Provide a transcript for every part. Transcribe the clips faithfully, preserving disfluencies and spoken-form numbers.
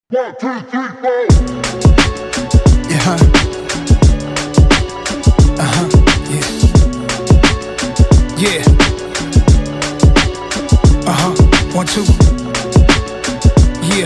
One, two, three, four. Yeah. Uh-huh. Yeah. Yeah. Uh-huh. One, two. Yeah.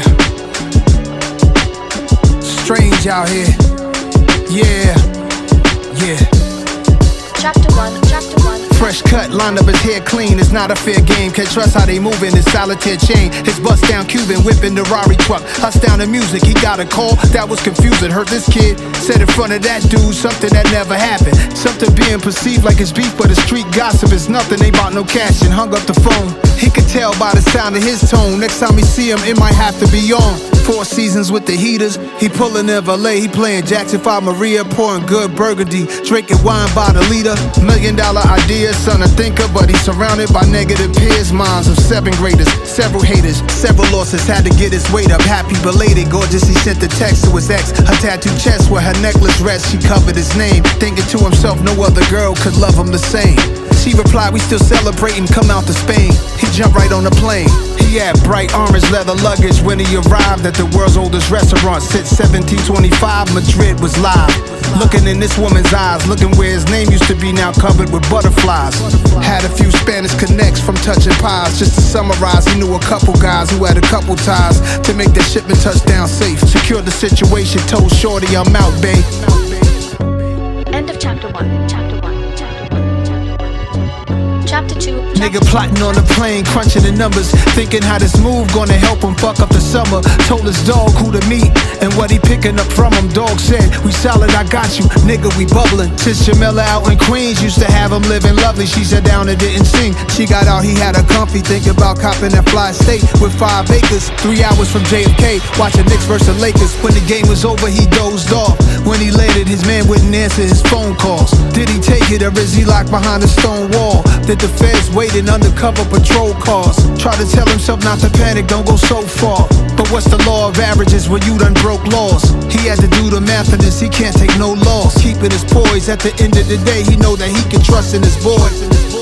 Strange out here. Yeah. Yeah. Chapter one, chapter one. Fresh cut, line up his hair clean. It's not a fair game. Can't trust how they moving. His solitaire chain. His bust down Cuban whipping the Rari truck. Huss down the music. He got a call that was confusing. Heard this kid said in front of that dude something that never happened. Something being perceived like it's beef, but the street gossip is nothing. They bout no cash and hung up the phone. He could tell by the sound of his tone. Next time we see him, it might have to be on. Four seasons with the heaters. He pulling in Valet. He playing Jackson five Maria, pouring good burgundy, drinking wine by the liter. Million dollar idea, son a thinker, but he's surrounded by negative peers. Minds of seven graders, several haters, several losses. Had to get his weight up. Happy belated, gorgeous. He sent the text to his ex. Her tattooed chest where her necklace rests. She covered his name, thinking to himself, no other girl could love him the same. She replied, we still celebrating, come out to Spain. He jumped right on the plane. He had bright orange leather luggage when he arrived at the world's oldest restaurant. Since seventeen twenty-five, Madrid was live. Looking in this woman's eyes, looking where his name used to be, now covered with butterflies. Had a few Spanish connects from touching pies. Just to summarize, he knew a couple guys who had a couple ties to make the shipment touchdown safe. Secured the situation, told Shorty I'm out, babe. End of chapter one, chapter one, chapter one, chapter one. Chapter two. Nigga plotting on the plane, crunching the numbers, thinking how this move gonna help him fuck up the summer. Told his dog who to meet and what he picking up from him. Dog said, we solid, I got you, nigga, we bubbling. Since Jamila out in Queens used to have him living lovely. She sat down and didn't sing. She got out, he had her comfy, thinking about copping that fly state with five acres. Three hours from J F K, watching Knicks versus Lakers. When the game was over, he dozed off. When he landed, his man wouldn't answer his phone calls. Did he take it or is he locked behind a stone wall? Did the feds wait in undercover patrol cars? Try to tell himself not to panic, don't go so far. But what's the law of averages when you done broke laws? He had to do the math in this, he can't take no loss. Keeping his poise, at the end of the day, he know that he can trust in his boys.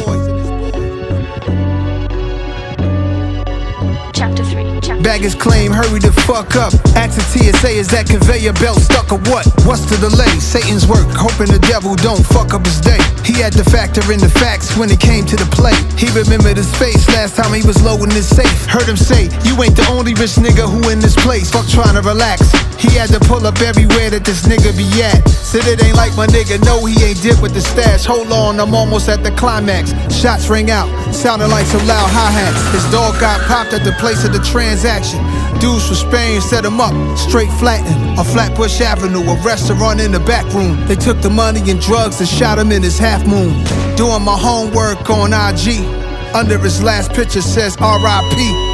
Chapter three. Chapter Bag his claim, hurry the fuck up. Ask the T S A, is that conveyor belt stuck or what? What's the delay? Satan's work, hoping the devil don't fuck up his day. He had to factor in the facts when it came to the play. He remembered his face last time he was loading his safe. Heard him say, you ain't the only rich nigga who in this place. Fuck trying to relax. He had to pull up everywhere that this nigga be at. Said it ain't like my nigga, no he ain't dip with the stash. Hold on, I'm almost at the climax. Shots ring out, sounding like some loud hi-hats. His dog got popped at the place of the transaction. Dudes from Spain set him up, straight flattened on Flatbush Avenue, a restaurant in the back room. They took the money and drugs and shot him in his half moon. Doing my homework on I G, under his last picture says R I P